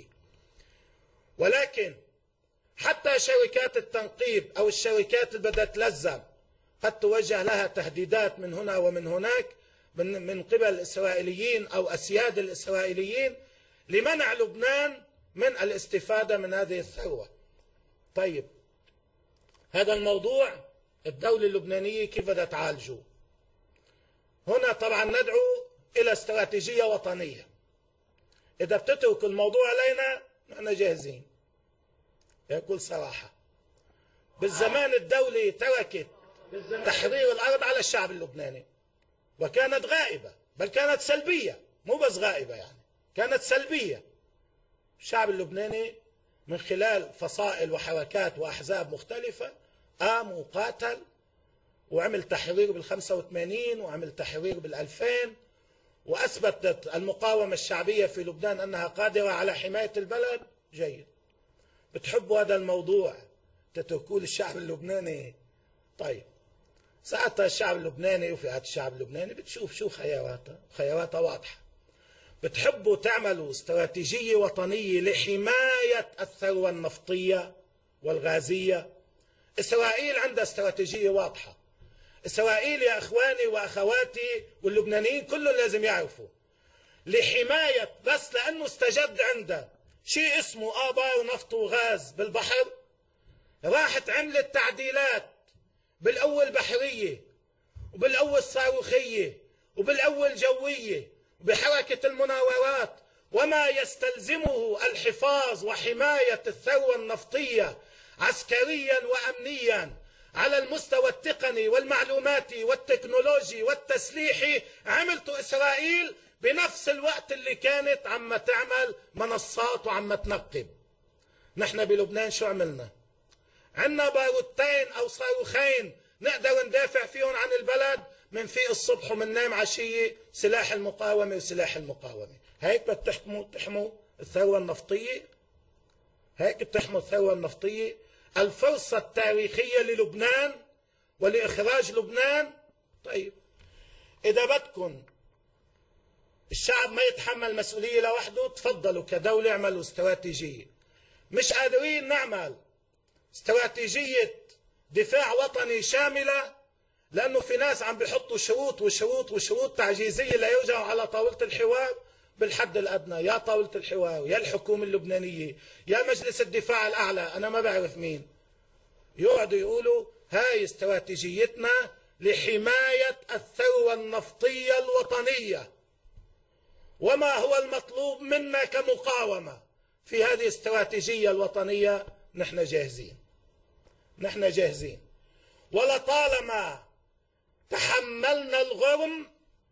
ولكن حتى شركات التنقيب أو الشركات اللي بدها تلزم قد توجه لها تهديدات من هنا ومن هناك من من قبل الإسرائيليين أو أسياد الإسرائيليين لمنع لبنان من الاستفادة من هذه الثروة. طيب، هذا الموضوع الدولة اللبنانية كيف بدها تعالجه؟ هنا طبعا ندعو إلى استراتيجية وطنية. إذا بتترك الموضوع علينا نحن جاهزين بكل صراحة. بالزمان الدولة تركت تحرير الأرض على الشعب اللبناني، وكانت غائبة، بل كانت سلبية، مو بس غائبة، يعني كانت سلبية. الشعب اللبناني من خلال فصائل وحركات وأحزاب مختلفة قام وقاتل وعمل تحرير بالخمسة وثمانين وعمل تحرير بالألفين، وأثبتت المقاومة الشعبية في لبنان أنها قادرة على حماية البلد. جيد، بتحبوا هذا الموضوع تتركوه للشعب اللبناني. طيب، ساعتها الشعب اللبناني وفئات الشعب اللبناني بتشوف شو خياراتها، خياراتها واضحة. بتحبوا تعملوا استراتيجية وطنية لحماية الثروة النفطية والغازية. إسرائيل عندها استراتيجية واضحة. إسرائيل يا إخواني وأخواتي واللبنانيين كلهم لازم يعرفوا، لحماية بس لأنه استجد عنده شيء اسمه آبار نفط وغاز بالبحر، راحت عملت تعديلات بالقوة البحرية وبالقوة الصاروخية وبالقوة الجوية بحركة المناورات وما يستلزمه الحفاظ وحماية الثروة النفطية عسكريا وأمنيا على المستوى التقني والمعلوماتي والتكنولوجي والتسليحي، عملت إسرائيل بنفس الوقت اللي كانت عم تعمل منصات وعم تنقب. نحن بلبنان شو عملنا؟ عندنا باروتين أو صاروخين نقدر ندافع فيهم عن البلد، من فيق الصبح ومن نام عشية سلاح المقاومة وسلاح المقاومة. هيك بتحموا تحموا الثروة النفطية؟ هيك بتحموا الثروة النفطية؟ الفرصة التاريخية للبنان ولإخراج لبنان. طيب إذا بدكم الشعب ما يتحمل مسؤولية لوحده، تفضلوا كدولة اعملوا استراتيجية. مش قادرين نعمل استراتيجية دفاع وطني شاملة، لأنه في ناس عم بيحطوا شروط وشروط وشروط تعجيزية ليرجعوا على طاولة الحوار بالحد الأدنى. يا طاولة الحوار، يا الحكومة اللبنانية، يا مجلس الدفاع الأعلى، أنا ما بعرف مين، يقعدوا يقولوا هاي استراتيجيتنا لحماية الثروة النفطية الوطنية، وما هو المطلوب منا كمقاومة في هذه الاستراتيجية الوطنية. نحن جاهزين، نحن جاهزين، ولطالما تحملنا الغرم،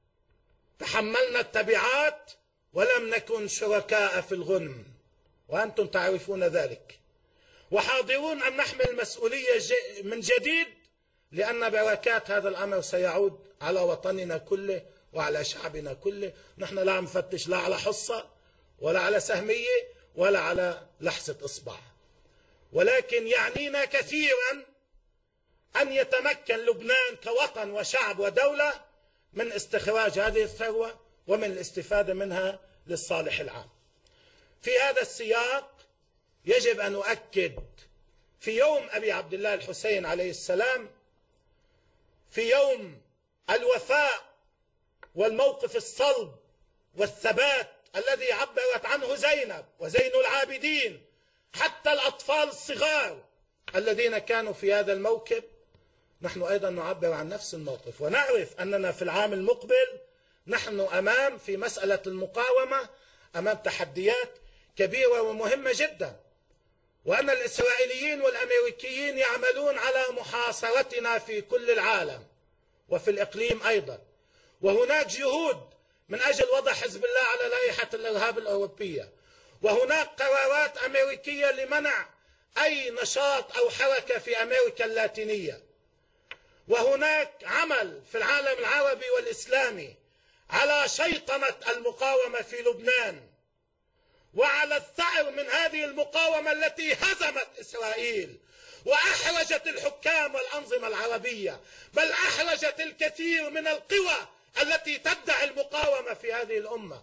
تحملنا التبعات، ولم نكن شركاء في الغنم، وأنتم تعرفون ذلك، وحاضرون أن نحمل المسؤولية من جديد، لأن بركات هذا الأمر سيعود على وطننا كله وعلى شعبنا كله. نحن لا نفتش لا على حصة ولا على سهمية ولا على لحسة إصبع، ولكن يعنينا كثيرا أن يتمكن لبنان كوطن وشعب ودولة من استخراج هذه الثروة ومن الاستفادة منها للصالح العام. في هذا السياق يجب أن أؤكد في يوم أبي عبد الله الحسين عليه السلام، في يوم الوفاء والموقف الصلب والثبات الذي عبرت عنه زينب وزين العابدين، حتى الأطفال الصغار الذين كانوا في هذا الموكب، نحن أيضا نعبر عن نفس الموقف، ونعرف أننا في العام المقبل نحن أمام في مسألة المقاومة أمام تحديات كبيرة ومهمة جدا، وأن الإسرائيليين والأمريكيين يعملون على محاصرتنا في كل العالم وفي الإقليم أيضا، وهناك جهود من أجل وضع حزب الله على لائحة الإرهاب الأوروبية، وهناك قرارات أمريكية لمنع أي نشاط أو حركة في أمريكا اللاتينية، وهناك عمل في العالم العربي والإسلامي على شيطنة المقاومة في لبنان، وعلى الثأر من هذه المقاومة التي هزمت إسرائيل وأحرجت الحكام والأنظمة العربية، بل أحرجت الكثير من القوى التي تدعي المقاومة في هذه الأمة.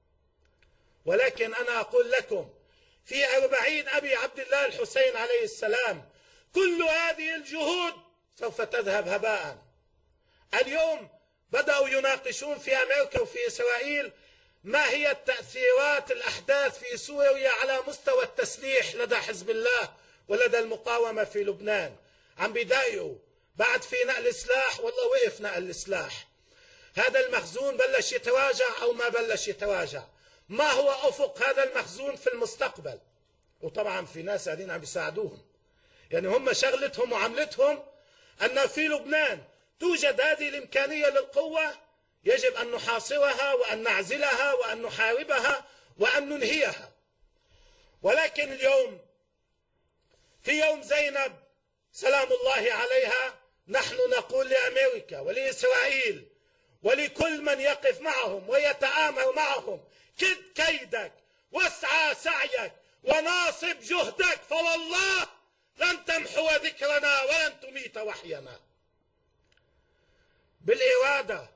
ولكن أنا أقول لكم في أربعين أبي عبد الله الحسين عليه السلام كل هذه الجهود سوف تذهب هباء. اليوم بدأوا يناقشون في أمريكا وفي إسرائيل ما هي التأثيرات الأحداث في سوريا على مستوى التسليح لدى حزب الله ولدى المقاومة في لبنان. عم بيضايقوا بعد في نقل سلاح، والله وقف نقل السلاح. هذا المخزون بلش يتراجع أو ما بلش يتراجع؟ ما هو أفق هذا المخزون في المستقبل؟ وطبعا في ناس قاعدين عم بيساعدوهم، يعني هم شغلتهم وعملتهم أن في لبنان توجد هذه الإمكانية للقوة، يجب أن نحاصرها وأن نعزلها وأن نحاربها وأن ننهيها. ولكن اليوم في يوم زينب سلام الله عليها نحن نقول لأمريكا ولإسرائيل ولكل من يقف معهم ويتآمر معهم: كد كيدك واسعى سعيك وناصب جهدك، فوالله لن تمحو ذكرنا ولن تميت وحينا. بالإرادة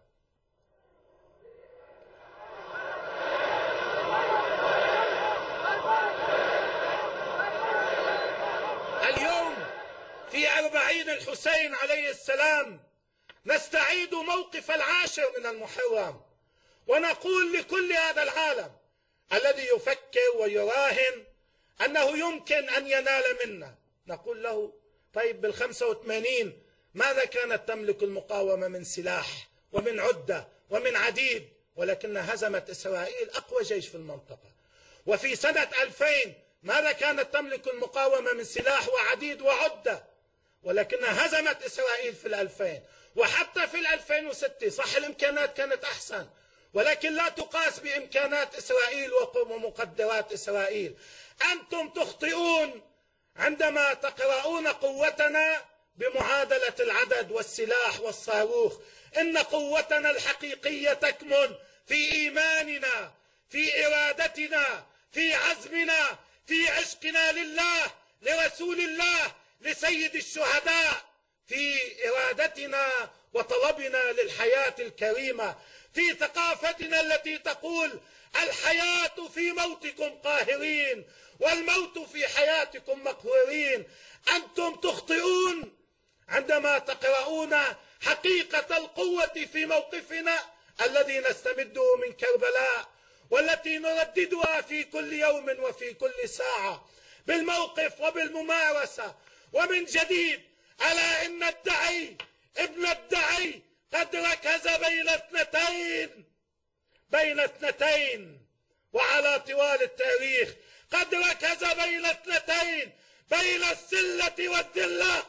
اليوم في أربعين الحسين عليه السلام نستعيد موقف العاشر من المحرم، ونقول لكل هذا العالم الذي يفكر ويراهن أنه يمكن أن ينال منا، نقول له: طيب بالخمسة وثمانين ماذا كانت تملك المقاومة من سلاح ومن عدة ومن عديد ولكنها هزمت إسرائيل أقوى جيش في المنطقة. وفي سنة ألفين ماذا كانت تملك المقاومة من سلاح وعديد وعدة؟ ولكنها هزمت إسرائيل في الألفين. وحتى في الألفين وستة صح الإمكانات كانت أحسن، ولكن لا تقاس بإمكانات إسرائيل ومقدرات إسرائيل. أنتم تخطئون عندما تقرؤون قوتنا بمعادلة العدد والسلاح والصاروخ. إن قوتنا الحقيقية تكمن في إيماننا، في إرادتنا، في عزمنا، في عشقنا لله، لرسول الله، لسيد الشهداء، في إرادتنا وطلبنا للحياة الكريمة، في ثقافتنا التي تقول الحياة في موتكم قاهرين والموت في حياتكم مقهورين. أنتم تخطئون عندما تقرؤون حقيقة القوة في موقفنا الذي نستمده من كربلاء، والتي نرددها في كل يوم وفي كل ساعة بالموقف وبالممارسة. ومن جديد ألا إن الدعي ابن الدعي قد ركز بين اثنتين بين اثنتين وعلى طوال التاريخ قد ركز بين اثنتين، بين السلة والذلة.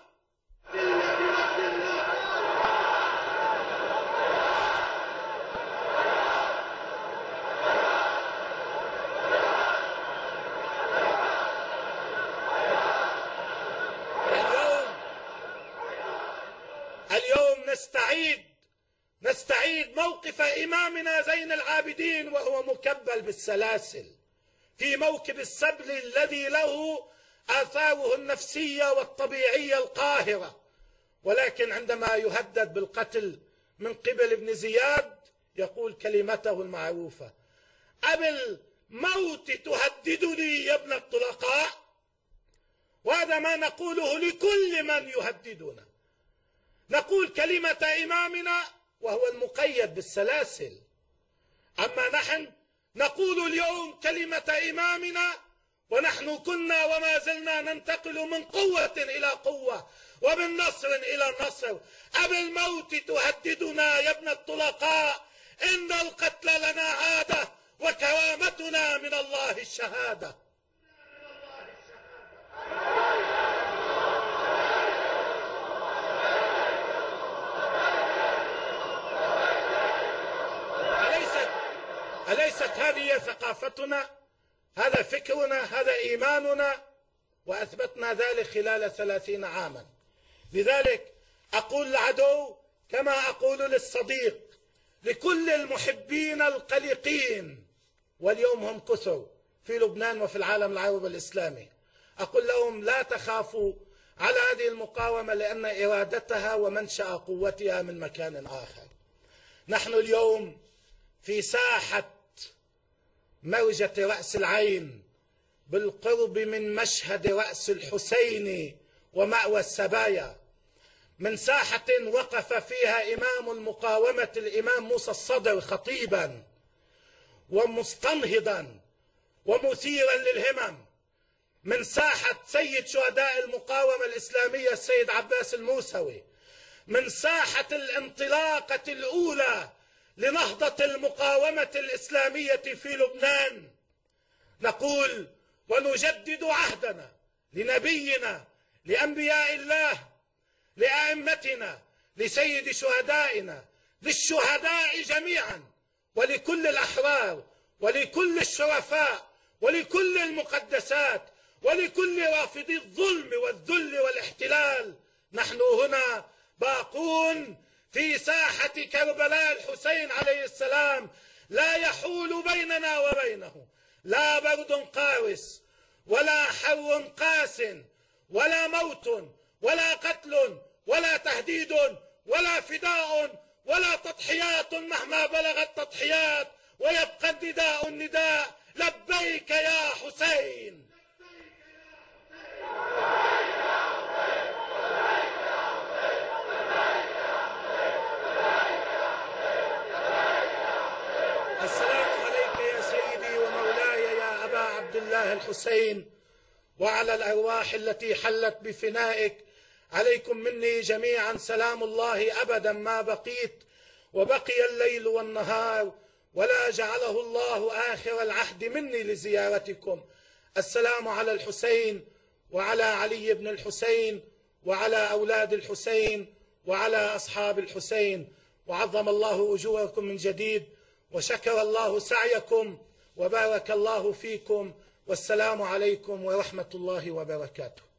اليوم نستعيد نستعيد موقف إمامنا زين العابدين وهو مكبل بالسلاسل في موكب السبل الذي له آثاره النفسية والطبيعية القاهرة. ولكن عندما يهدد بالقتل من قبل ابن زياد يقول كلمته المعروفة: أبالموت تهددني يا ابن الطلقاء. وهذا ما نقوله لكل من يهددنا. نقول كلمة إمامنا وهو المقيد بالسلاسل، أما نحن نقول اليوم كلمة إمامنا ونحن كنا وما زلنا ننتقل من قوة إلى قوة ومن نصر إلى نصر. أبالموت تهددنا يا ابن الطلقاء، إن القتل لنا عادة وكرامتنا من الله الشهادة. أليست هذه ثقافتنا؟ هذا فكرنا، هذا إيماننا، وأثبتنا ذلك خلال ثلاثين عاما. لذلك أقول للعدو كما أقول للصديق، لكل المحبين القلقين، واليوم هم كثر في لبنان وفي العالم العربي الإسلامي، أقول لهم لا تخافوا على هذه المقاومة، لأن إرادتها ومنشأ قوتها من مكان آخر. نحن اليوم في ساحة موجة رأس العين بالقرب من مشهد رأس الحسين ومأوى السبايا، من ساحة وقف فيها إمام المقاومة الإمام موسى الصدر خطيبا ومستنهضا ومثيرا للهمم، من ساحة سيد شهداء المقاومة الإسلامية السيد عباس الموسوي، من ساحة الانطلاقة الأولى لنهضة المقاومة الإسلامية في لبنان. نقول ونجدد عهدنا لنبينا، لأنبياء الله، لأئمتنا، لسيد شهدائنا، للشهداء جميعا، ولكل الأحرار، ولكل الشرفاء، ولكل المقدسات، ولكل رافضي الظلم والذل والاحتلال. نحن هنا باقون في ساحة كربلاء الحسين عليه السلام، لا يحول بيننا وبينه لا برد قارس ولا حر قاس ولا موت ولا قتل ولا تهديد ولا فداء ولا تضحيات مهما بلغت تضحيات، ويبقى النداء النداء: لبيك يا حسين. السلام عليك يا سيدي ومولاي يا أبا عبد الله الحسين، وعلى الأرواح التي حلت بفنائك. عليكم مني جميعا سلام الله أبدا ما بقيت وبقي الليل والنهار، ولا جعله الله آخر العهد مني لزيارتكم. السلام على الحسين وعلى علي بن الحسين وعلى أولاد الحسين وعلى أصحاب الحسين، وعظم الله أجوركم من جديد، وشكر الله سعيكم، وبارك الله فيكم، والسلام عليكم ورحمة الله وبركاته.